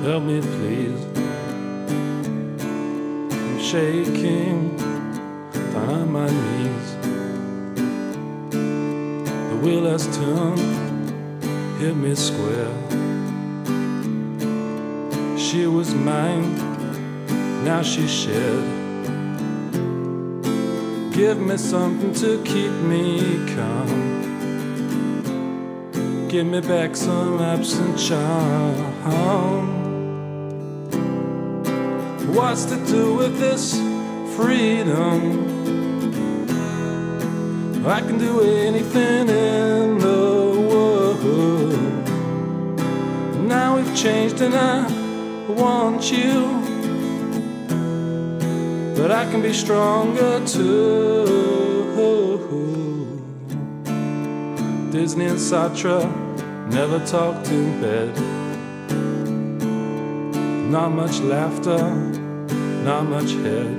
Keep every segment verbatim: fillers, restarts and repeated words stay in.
help me please. I'm shaking down on my knees. The wheel has turned, hit me square. She was mine, now she's shared. Give me something to keep me calm. Give me back some absent charm. What's to do with this freedom? I can do anything in the world. Now we've changed and I want you, but I can be stronger too. Disney and Sartre never talked in bed. Not much laughter, not much head.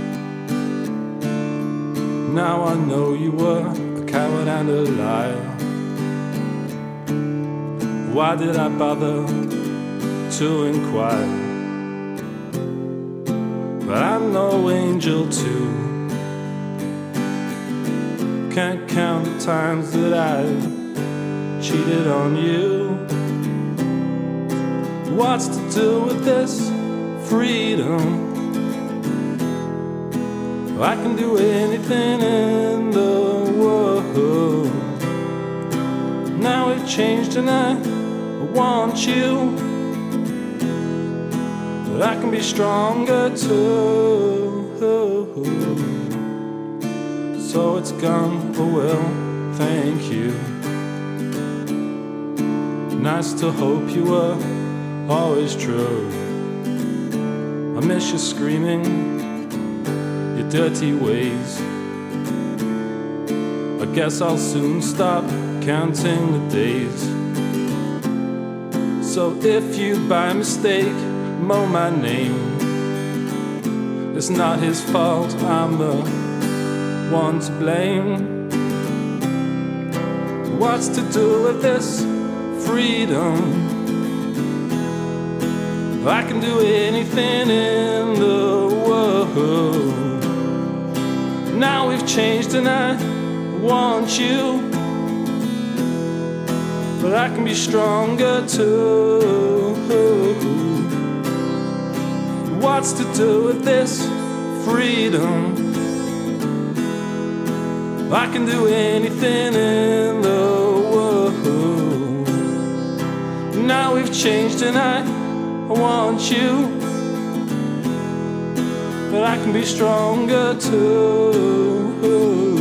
Now I know you were a coward and a liar. Why did I bother to inquire? But I'm no angel too. Can't count the times that I've cheated on you. What's to do with this freedom? I can do anything in the world. Now we've changed and I want you, but I can be stronger too. So it's gone, oh well, thank you. Nice to hope you were always true. I miss you screaming, your dirty ways. I guess I'll soon stop counting the days. So if you by mistake mow my name, it's not his fault, I'm the one to blame. What's to do with this freedom? I can do anything in the world. Now we've changed and I want you, but I can be stronger too. What's to do with this freedom? I can do anything in the world. Now we've changed and I want you, but I can be stronger too.